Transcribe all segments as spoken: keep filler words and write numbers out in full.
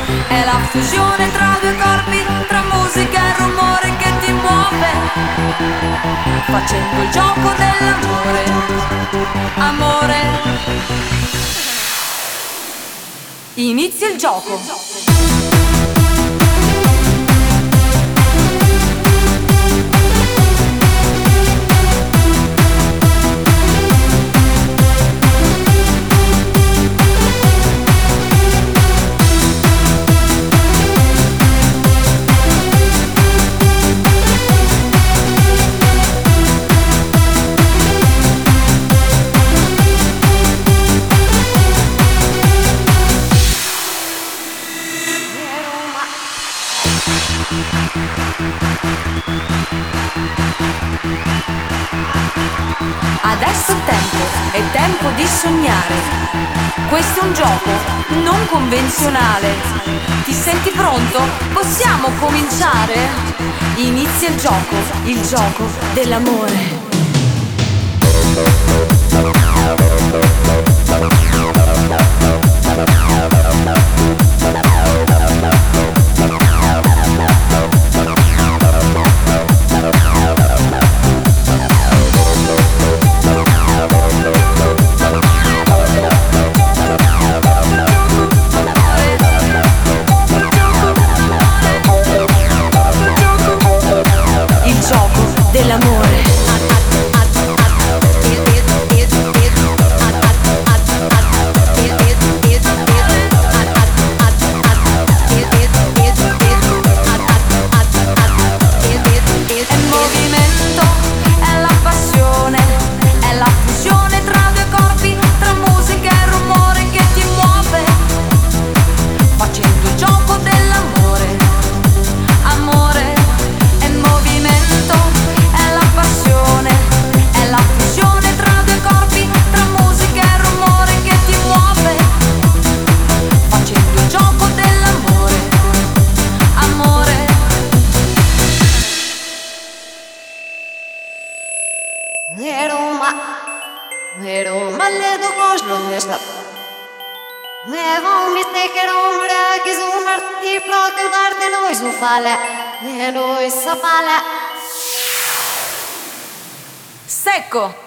È la fusione tra due corpi, tra musica e rumore che ti muove, facendo il gioco dell'amore. Amore. Inizia il gioco. Adesso è tempo, è tempo di sognare. Questo è un gioco non convenzionale. Ti senti pronto? Possiamo cominciare? Inizia il gioco, il gioco dell'amore. Secco!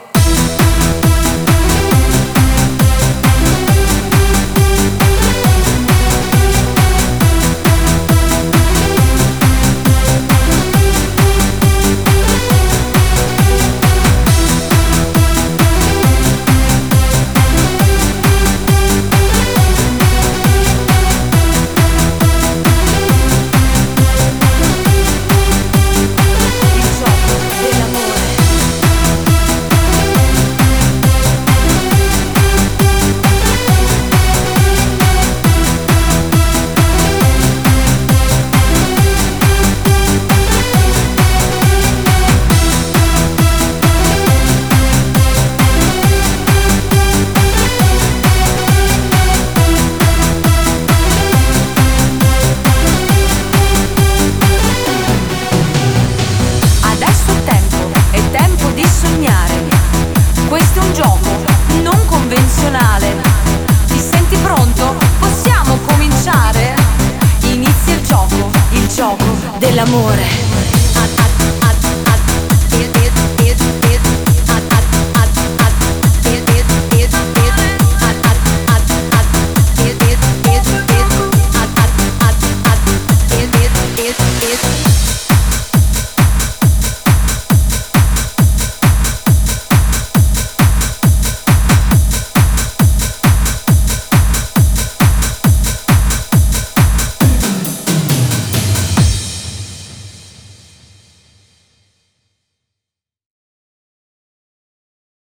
Ti senti pronto? Possiamo cominciare? Inizia il gioco, il gioco dell'amore.